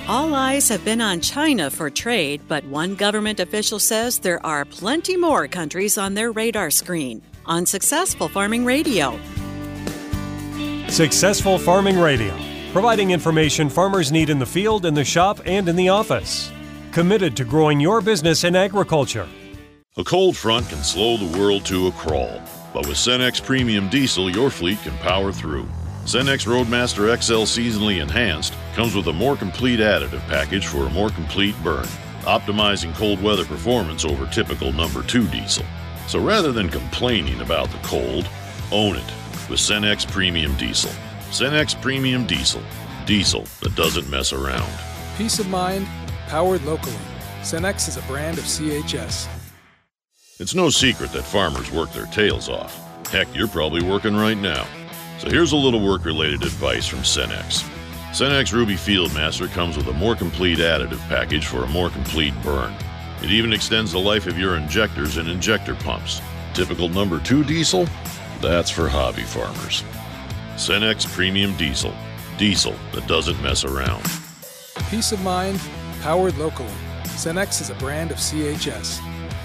All eyes have been on China for trade, but one government official says there are plenty more countries on their radar screen. On Successful Farming Radio. Successful Farming Radio, providing information farmers need in the field, in the shop, and in the office. Committed to growing your business in agriculture. A cold front can slow the world to a crawl, but with Cenex Premium Diesel, your fleet can power through. Cenex Roadmaster XL Seasonally Enhanced comes with a more complete additive package for a more complete burn, optimizing cold weather performance over typical number 2 diesel. So rather than complaining about the cold, own it with Cenex Premium Diesel. Cenex Premium Diesel. Diesel that doesn't mess around. Peace of mind, powered locally. Cenex is a brand of CHS. It's no secret that farmers work their tails off. Heck, you're probably working right now. So here's a little work-related advice from Cenex. Cenex Ruby Fieldmaster comes with a more complete additive package for a more complete burn. It even extends the life of your injectors and injector pumps. Typical number 2 diesel? That's for hobby farmers. Cenex Premium Diesel. Diesel that doesn't mess around. Peace of mind, powered locally. Cenex is a brand of CHS.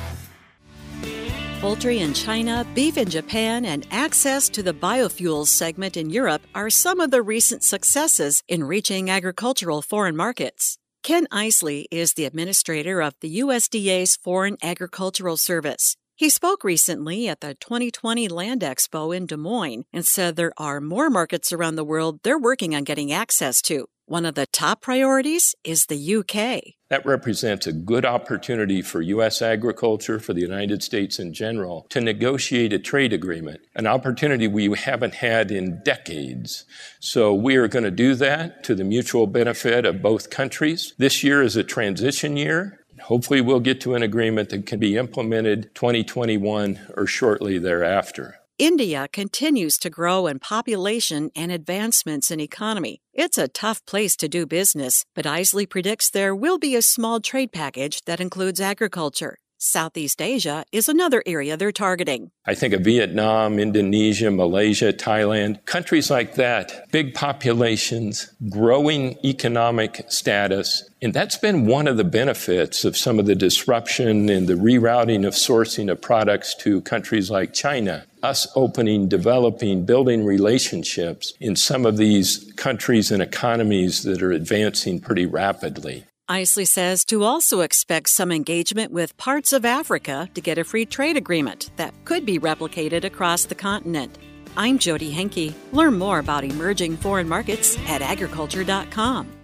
Poultry in China, beef in Japan, and access to the biofuels segment in Europe are some of the recent successes in reaching agricultural foreign markets. Ken Isley is the administrator of the USDA's Foreign Agricultural Service. He spoke recently at the 2020 Land Expo in Des Moines and said there are more markets around the world they're working on getting access to. One of the top priorities is the UK. That represents a good opportunity for U.S. agriculture, for the United States in general, to negotiate a trade agreement, an opportunity we haven't had in decades. So we are going to do that to the mutual benefit of both countries. This year is a transition year. Hopefully we'll get to an agreement that can be implemented 2021 or shortly thereafter. India continues to grow in population and advancements in economy. It's a tough place to do business, but Isley predicts there will be a small trade package that includes agriculture. Southeast Asia is another area they're targeting. I think of Vietnam, Indonesia, Malaysia, Thailand, countries like that, big populations, growing economic status. And that's been one of the benefits of some of the disruption and the rerouting of sourcing of products to countries like China. Us opening, developing, building relationships in some of these countries and economies that are advancing pretty rapidly. Isley says to also expect some engagement with parts of Africa to get a free trade agreement that could be replicated across the continent. I'm Jody Henke. Learn more about emerging foreign markets at agriculture.com.